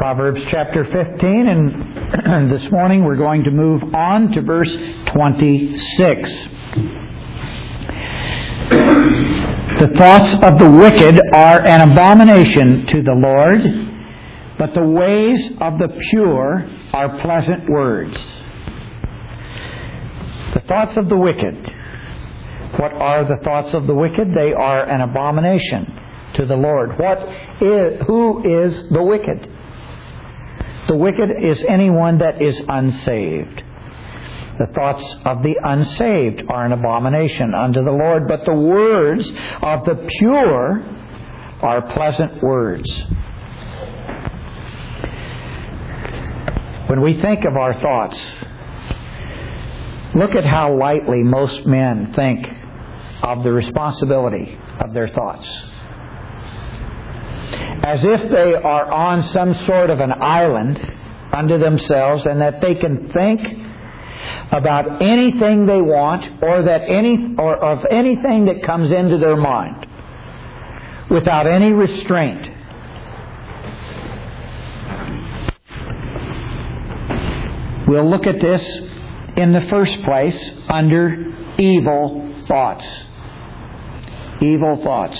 Proverbs chapter 15, and this morning we're going to move on to verse 26. The thoughts of the wicked are an abomination to the Lord, but the ways of the pure are pleasant words. The thoughts of the wicked. What are the thoughts of the wicked? They are an abomination to the Lord. Who is the wicked? The wicked is anyone that is unsaved. The thoughts of the unsaved are an abomination unto the Lord, but the words of the pure are pleasant words. When we think of our thoughts, look at how lightly most men think of the responsibility of their thoughts. As if they are on some sort of an island unto themselves, and that they can think about anything they want, or of anything that comes into their mind without any restraint. We'll look at this in the first place under evil thoughts. Evil thoughts.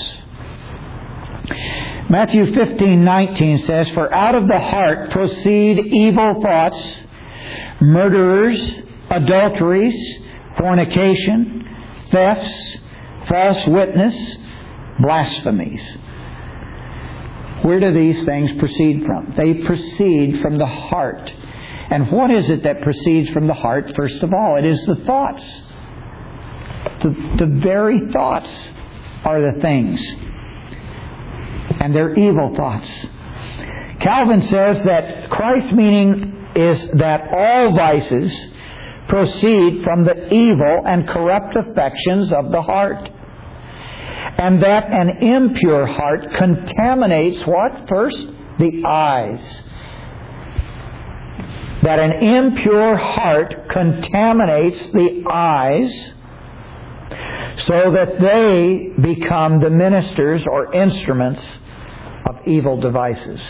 Matthew 15:19 says, "For out of the heart proceed evil thoughts, murderers, adulteries, fornication, thefts, false witness, blasphemies." Where do these things proceed from? They proceed from the heart. And what is it that proceeds from the heart, first of all? It is the thoughts. The very thoughts are the things. And they're evil thoughts. Calvin says that Christ's meaning is that all vices proceed from the evil and corrupt affections of the heart. And that an impure heart contaminates what? First, the eyes. That an impure heart contaminates the eyes, so that they become the ministers or instruments of evil devices.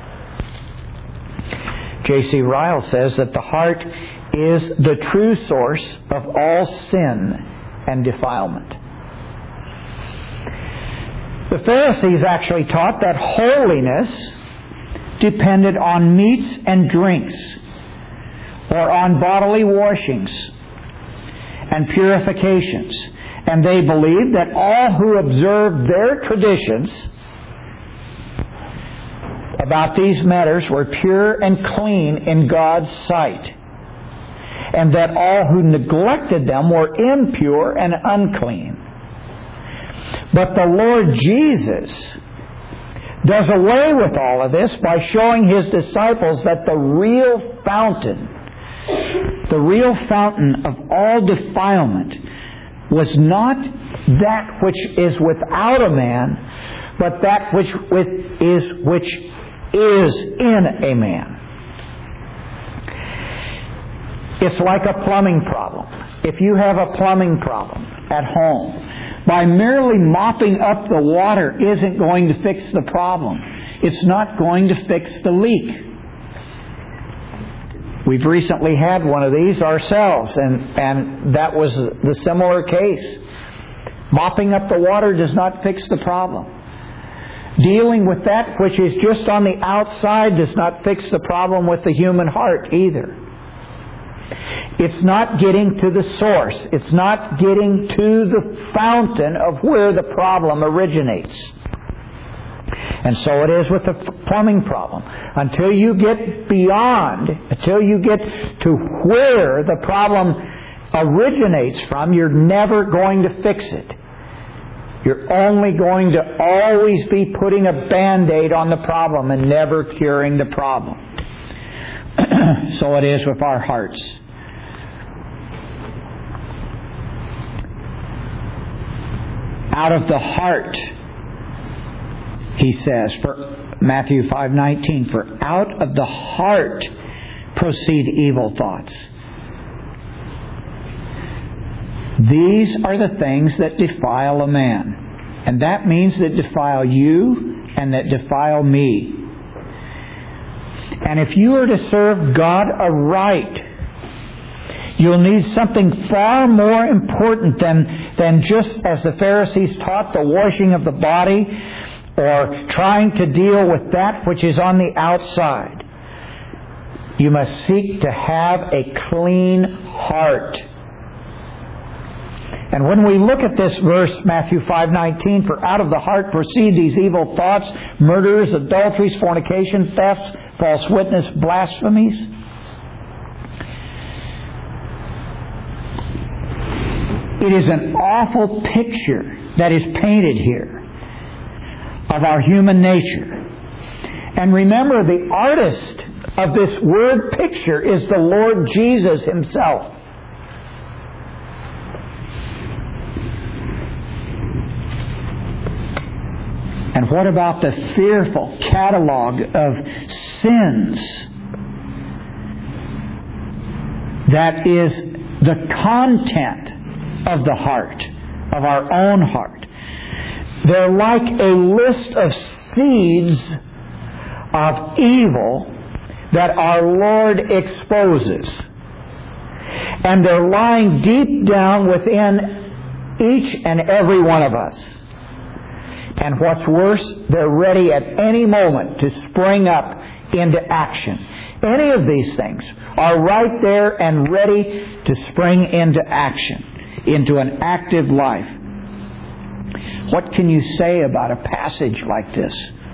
J.C. Ryle says that the heart is the true source of all sin and defilement. The Pharisees actually taught that holiness depended on meats and drinks, or on bodily washings and purifications. And they believed that all who observed their traditions about these matters were pure and clean in God's sight, and that all who neglected them were impure and unclean. But the Lord Jesus does away with all of this by showing His disciples that the real fountain of all defilement was not that which is without a man, but that which is in a man. It's like a plumbing problem. If you have a plumbing problem at home, by merely mopping up the water isn't going to fix the problem. It's not going to fix the leak. We've recently had one of these ourselves, and that was the similar case. Mopping up the water does not fix the problem. Dealing with that which is just on the outside does not fix the problem with the human heart either. It's not getting to the source. It's not getting to the fountain of where the problem originates. And so it is with the plumbing problem. Until you get to where the problem originates from, you're never going to fix it. You're only going to always be putting a Band-Aid on the problem and never curing the problem. So it is with our hearts. Out of the heart, he says, for Matthew 5:19, "For out of the heart proceed evil thoughts." These are the things that defile a man. And that means that defile you and that defile me. And if you are to serve God aright, you'll need something far more important than just, as the Pharisees taught, the washing of the body, or trying to deal with that which is on the outside. You must seek to have a clean heart. And when we look at this verse, Matthew 5:19, for out of the heart proceed these evil thoughts, murders, adulteries, fornication, thefts, false witness, blasphemies. It is an awful picture that is painted here of our human nature. And remember, the artist of this word picture is the Lord Jesus Himself. And what about the fearful catalog of sins that is the content of the heart, of our own heart? They're like a list of seeds of evil that our Lord exposes. And they're lying deep down within each and every one of us. And what's worse, they're ready at any moment to spring up into action. Any of these things are right there and ready to spring into action, into an active life. What can you say about a passage like this?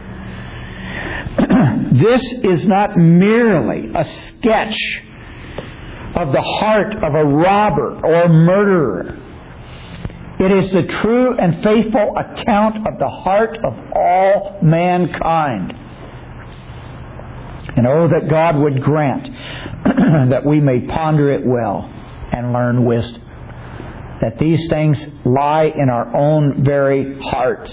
This is not merely a sketch of the heart of a robber or murderer. It is the true and faithful account of the heart of all mankind. And oh, that God would grant that we may ponder it well and learn wisdom. That these things lie in our own very hearts.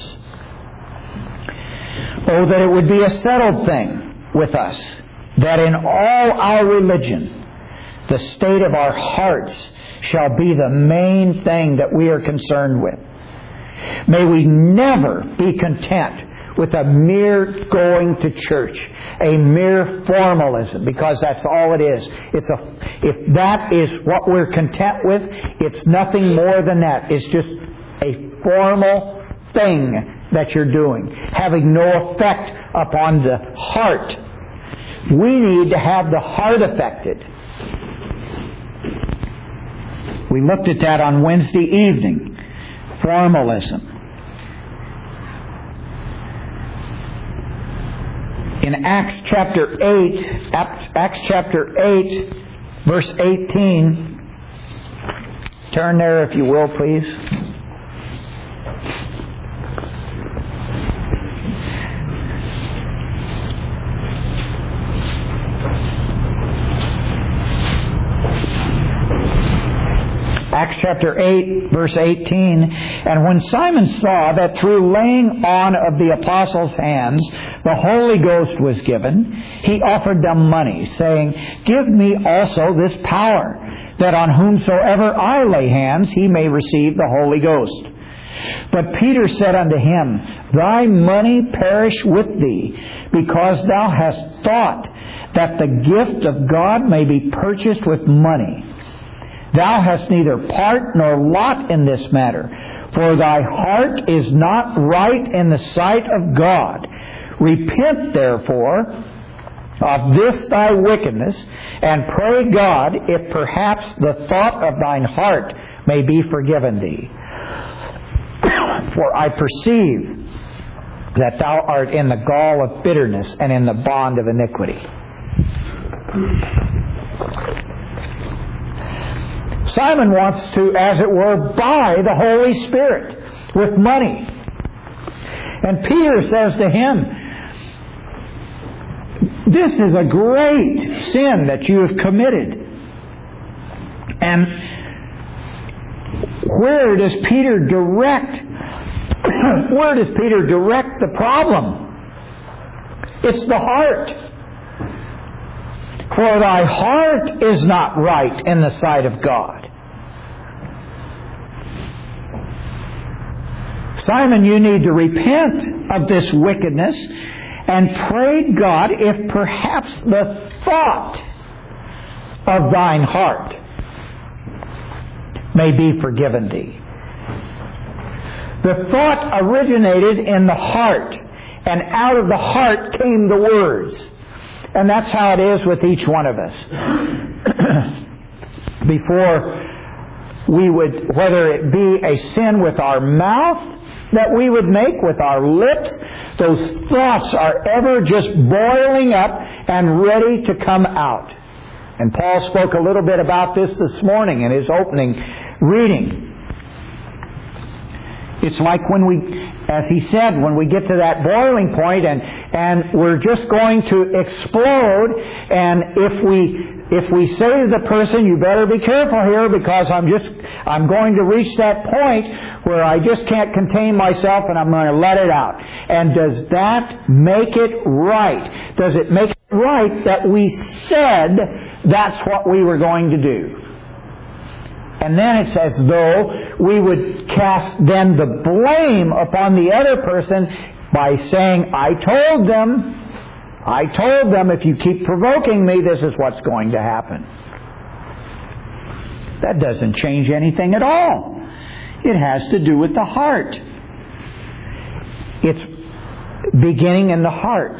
Oh, that it would be a settled thing with us, that in all our religion, the state of our hearts shall be the main thing that we are concerned with. May we never be content with a mere going to church, a mere formalism, because that's all it is. If that is what we're content with, it's nothing more than that. It's just a formal thing that you're doing, having no effect upon the heart. We need to have the heart affected. We looked at that on Wednesday evening. Formalism. In Acts chapter 8, verse 18. Turn there if you will, please. Acts chapter 8, verse 18. And when Simon saw that through laying on of the apostles' hands the Holy Ghost was given, he offered them money, saying, Give me also this power, that on whomsoever I lay hands he may receive the Holy Ghost. But Peter said unto him, Thy money perish with thee, because thou hast thought that the gift of God may be purchased with money. Thou hast neither part nor lot in this matter, for thy heart is not right in the sight of God. Repent therefore of this thy wickedness, and pray God if perhaps the thought of thine heart may be forgiven thee. For I perceive that thou art in the gall of bitterness and in the bond of iniquity. Simon wants to, as it were, buy the Holy Spirit with money. And Peter says to him, This is a great sin that you have committed. And where does Peter direct the problem? It's the heart. For thy heart is not right in the sight of God. Simon, you need to repent of this wickedness and prayed God if perhaps the thought of thine heart may be forgiven thee. The thought originated in the heart, and out of the heart came the words. And that's how it is with each one of us. Before we would, whether it be a sin with our mouth that we would make with our lips, those thoughts are ever just boiling up and ready to come out. And Paul spoke a little bit about this morning in his opening reading. It's like when we, as he said, when we get to that boiling point and we're just going to explode, and if we say to the person, you better be careful here because I'm going to reach that point where I just can't contain myself and I'm going to let it out. And does that make it right? Does it make it right that we said that's what we were going to do? And then it's as though we would cast then the blame upon the other person by saying, I told them if you keep provoking me, this is what's going to happen. That doesn't change anything at all. It has to do with the heart. It's beginning in the heart.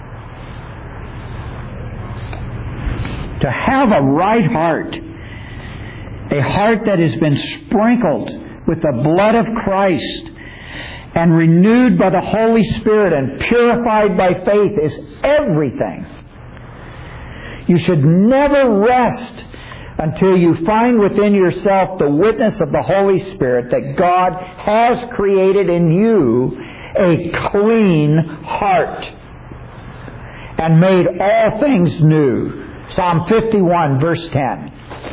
To have a right heart, a heart that has been sprinkled with the blood of Christ and renewed by the Holy Spirit and purified by faith, is everything. You should never rest until you find within yourself the witness of the Holy Spirit that God has created in you a clean heart and made all things new. Psalm 51, verse 10.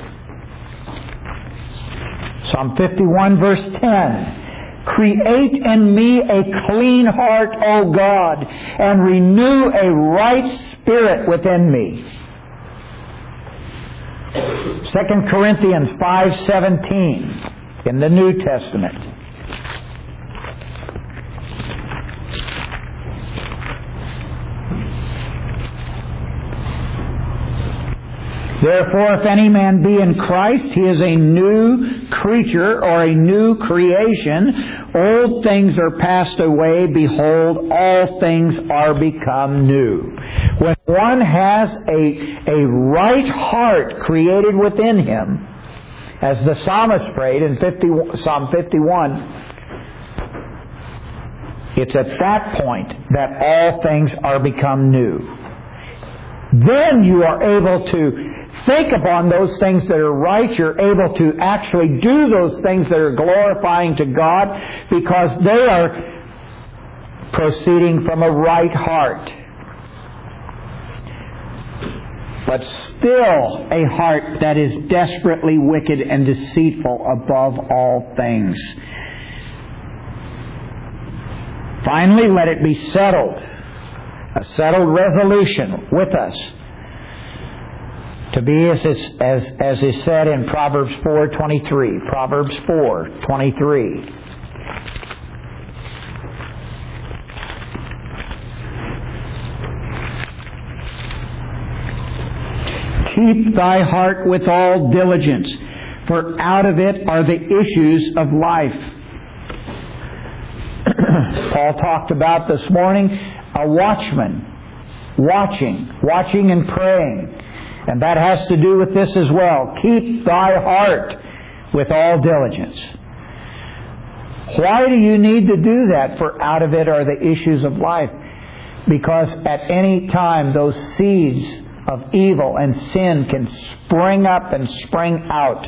Psalm 51, verse 10. Create in me a clean heart, O God, and renew a right spirit within me. 2 Corinthians 5:17 in the New Testament. Therefore, if any man be in Christ, he is a new creature or a new creation. Old things are passed away. Behold, all things are become new. When one has a right heart created within him, as the psalmist prayed in Psalm 51, it's at that point that all things are become new. Then you are able to think upon those things that are right. You're able to actually do those things that are glorifying to God because they are proceeding from a right heart. But still a heart that is desperately wicked and deceitful above all things. Finally, let it be settled. A settled resolution with us to be as is said in Proverbs 4:23. Proverbs 4:23. Keep thy heart with all diligence, for out of it are the issues of life. Paul talked about this morning a watchman, watching and praying. And that has to do with this as well. Keep thy heart with all diligence. Why do you need to do that? For out of it are the issues of life. Because at any time those seeds of evil and sin can spring up and spring out.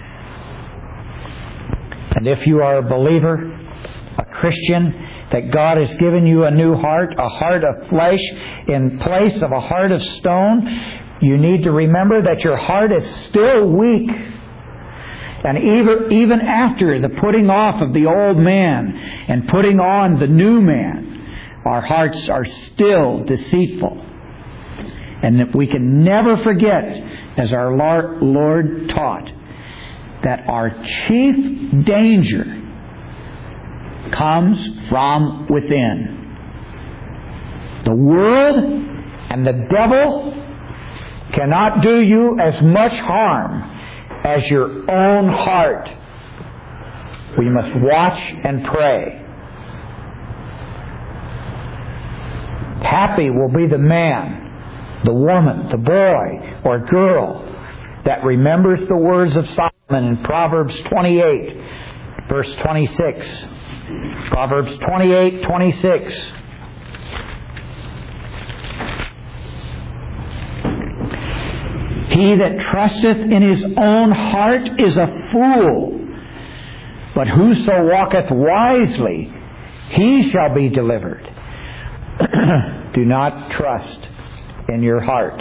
And if you are a believer, a Christian, that God has given you a new heart, a heart of flesh in place of a heart of stone, you need to remember that your heart is still weak. And even after the putting off of the old man and putting on the new man, our hearts are still deceitful. And that we can never forget, as our Lord taught, that our chief danger comes from within. The world and the devil cannot do you as much harm as your own heart. We must watch and pray. Happy will be the man, the woman, the boy or girl that remembers the words of Solomon in Proverbs 28, verse 26. Proverbs 28:26. He that trusteth in his own heart is a fool, but whoso walketh wisely, he shall be delivered. Do not trust in your heart.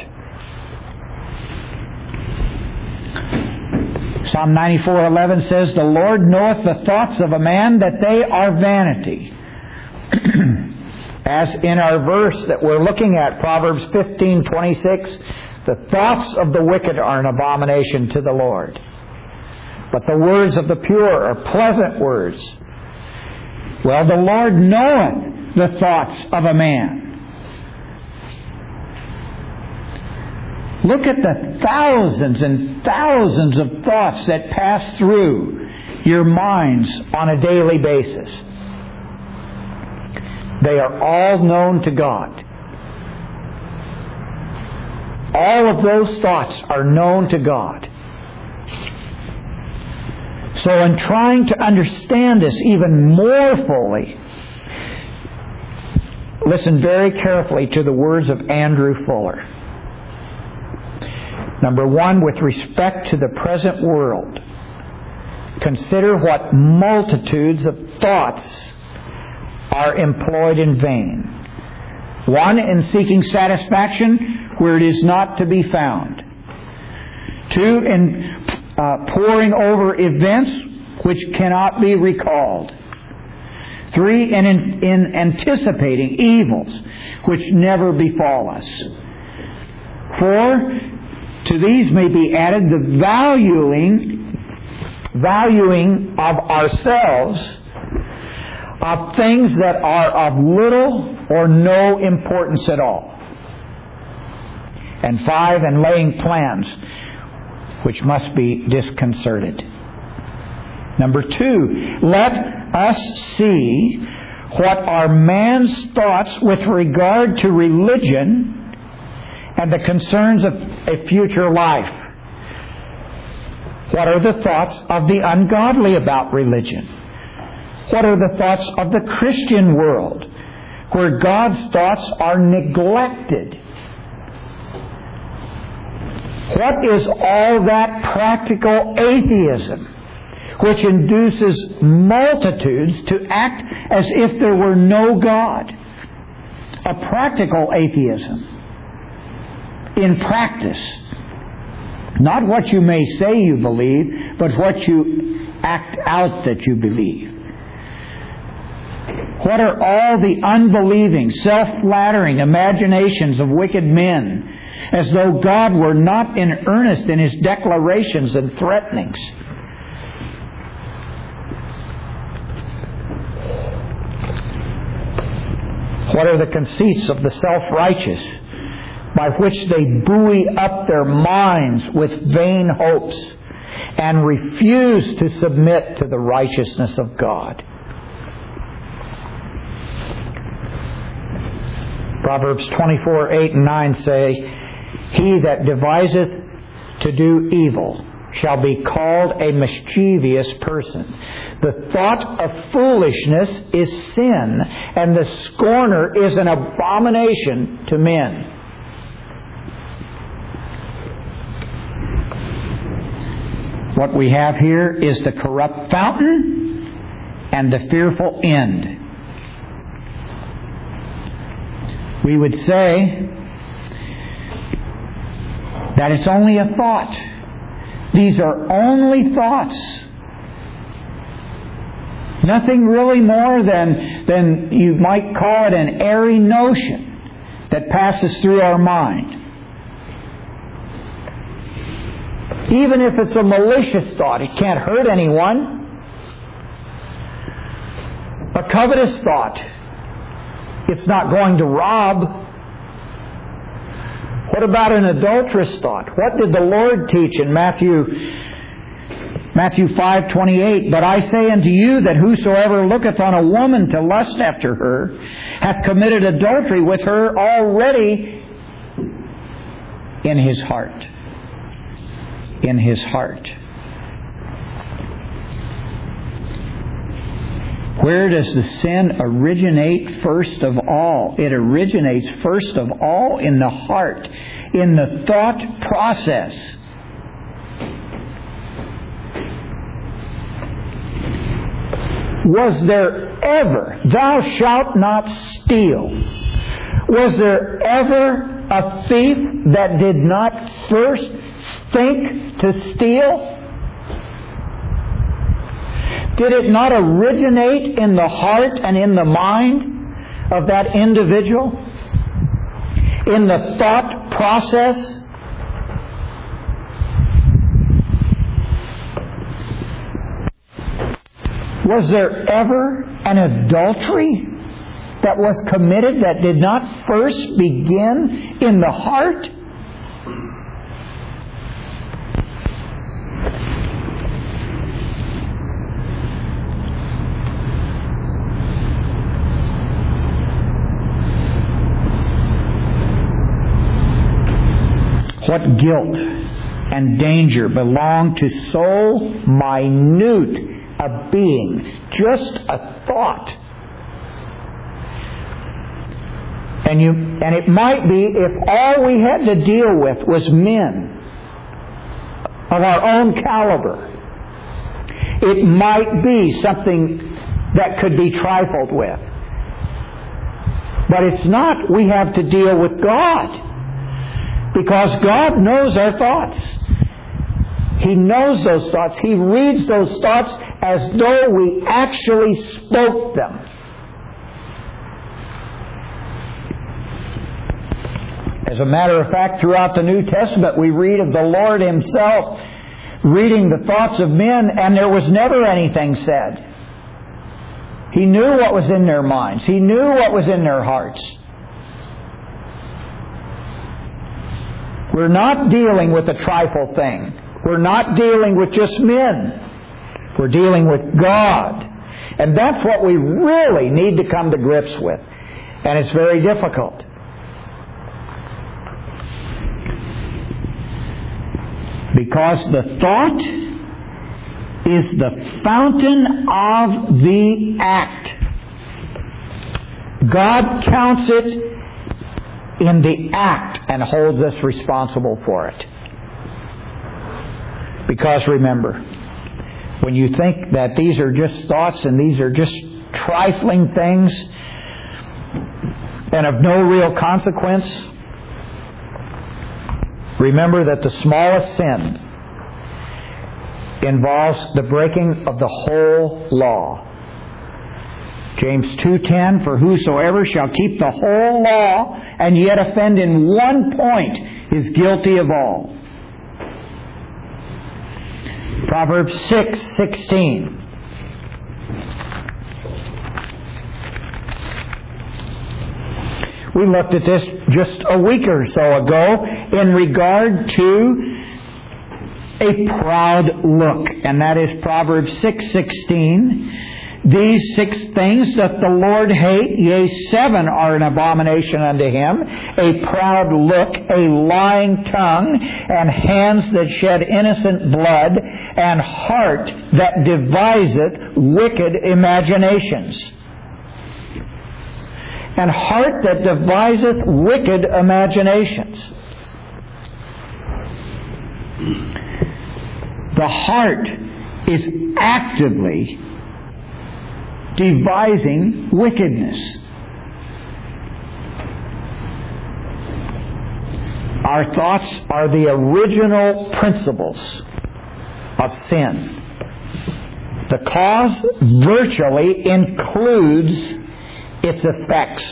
Psalm 94:11 says, The Lord knoweth the thoughts of a man, that they are vanity. As in our verse that we're looking at, Proverbs 15:26, the thoughts of the wicked are an abomination to the Lord, but the words of the pure are pleasant words. Well, the Lord knoweth the thoughts of a man. Look at the thousands and thousands of thoughts that pass through your minds on a daily basis. They are all known to God. All of those thoughts are known to God. So in trying to understand this even more fully, listen very carefully to the words of Andrew Fuller. Number one, with respect to the present world, consider what multitudes of thoughts are employed in vain. One, in seeking satisfaction where it is not to be found. Two, in poring over events which cannot be recalled. Three, in anticipating evils which never befall us. Four, to these may be added the valuing of ourselves of things that are of little or no importance at all. And five, and laying plans which must be disconcerted. Number two, let us see what are man's thoughts with regard to religion and the concerns of a future life. What are the thoughts of the ungodly about religion? What are the thoughts of the Christian world, where God's thoughts are neglected? What is all that practical atheism, which induces multitudes to act as if there were no God? A practical atheism. In practice. Not what you may say you believe, but what you act out that you believe. What are all the unbelieving, self-flattering imaginations of wicked men, as though God were not in earnest in His declarations and threatenings? What are the conceits of the self-righteous, by which they buoy up their minds with vain hopes and refuse to submit to the righteousness of God? Proverbs 24:8-9 say, He that deviseth to do evil shall be called a mischievous person. The thought of foolishness is sin, and the scorner is an abomination to men. What we have here is the corrupt fountain and the fearful end. We would say that it's only a thought. These are only thoughts. Nothing really more than you might call it an airy notion that passes through our mind. Even if it's a malicious thought, it can't hurt anyone. A covetous thought, it's not going to rob. What about an adulterous thought? What did the Lord teach in Matthew 5:28? But I say unto you that whosoever looketh on a woman to lust after her hath committed adultery with her already in his heart. In his heart. Where does the sin originate first of all? It originates first of all in the heart, in the thought process. Was there ever, thou shalt not steal, was there ever a thief that did not first think to steal? Did it not originate in the heart and in the mind of that individual? In the thought process? Was there ever an adultery that was committed that did not first begin in the heart? What guilt and danger belong to so minute a being, just a thought. And it might be if all we had to deal with was men of our own caliber, it might be something that could be trifled with. But it's not. We have to deal with God. Because God knows our thoughts. He knows those thoughts. He reads those thoughts as though we actually spoke them. As a matter of fact, throughout the New Testament, we read of the Lord Himself reading the thoughts of men, and there was never anything said. He knew what was in their minds. He knew what was in their hearts. We're not dealing with a trifle thing. We're not dealing with just men. We're dealing with God. And that's what we really need to come to grips with. And it's very difficult. Because the thought is the fountain of the act. God counts it in the act and holds us responsible for it. Because remember, when you think that these are just thoughts and these are just trifling things and of no real consequence, remember that the smallest sin involves the breaking of the whole law. James 2:10, for whosoever shall keep the whole law and yet offend in one point is guilty of all. Proverbs 6:16. We looked at this just a week or so ago in regard to a proud look, and that is Proverbs 6:16. These 6 things that the Lord hate, yea, 7 are an abomination unto Him: a proud look, a lying tongue, and hands that shed innocent blood, and heart that deviseth wicked imaginations. And heart that deviseth wicked imaginations. The heart is actively devising wickedness. Our thoughts are the original principles of sin. The cause virtually includes its effects.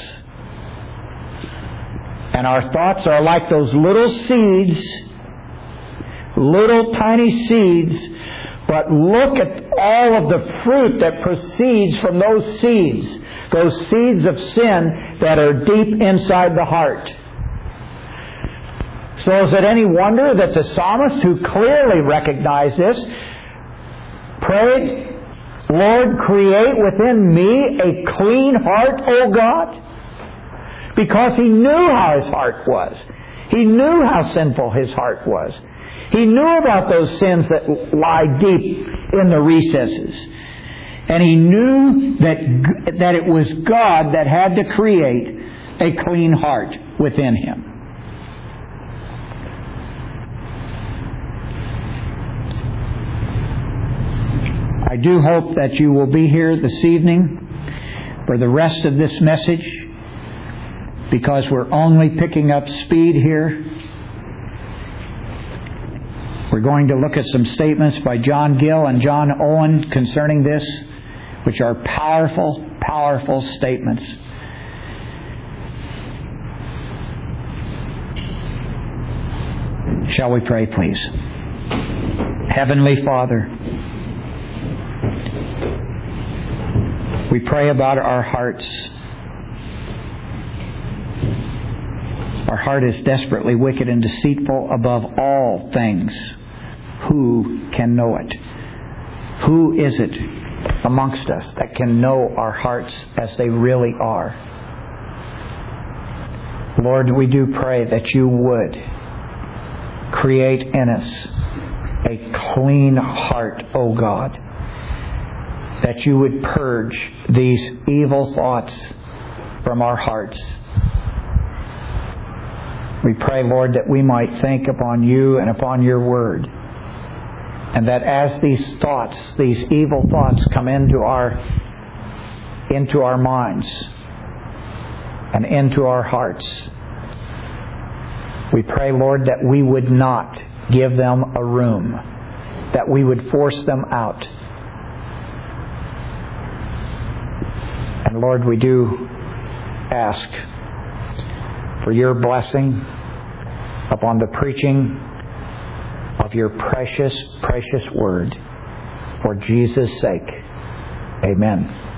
And our thoughts are like those little seeds, little tiny seeds. But look at all of the fruit that proceeds from those seeds of sin that are deep inside the heart. So is it any wonder that the psalmist, who clearly recognized this, prayed, Lord, create within me a clean heart, O God? Because he knew how his heart was. He knew how sinful his heart was. He knew about those sins that lie deep in the recesses. And he knew that it was God that had to create a clean heart within him. I do hope that you will be here this evening for the rest of this message, because we're only picking up speed here. We're going to look at some statements by John Gill and John Owen concerning this, which are powerful, powerful statements. Shall we pray, please? Heavenly Father, we pray about our hearts. Our heart is desperately wicked and deceitful above all things. Who can know it? Who is it amongst us that can know our hearts as they really are? Lord, we do pray that you would create in us a clean heart, O God. That you would purge these evil thoughts from our hearts. We pray, Lord, that we might think upon you and upon your word. And that as these thoughts, these evil thoughts come into our minds and into our hearts, we pray, Lord, that we would not give them a room, that we would force them out. And Lord, we do ask for your blessing upon the preaching of your precious, precious word. For Jesus' sake, amen.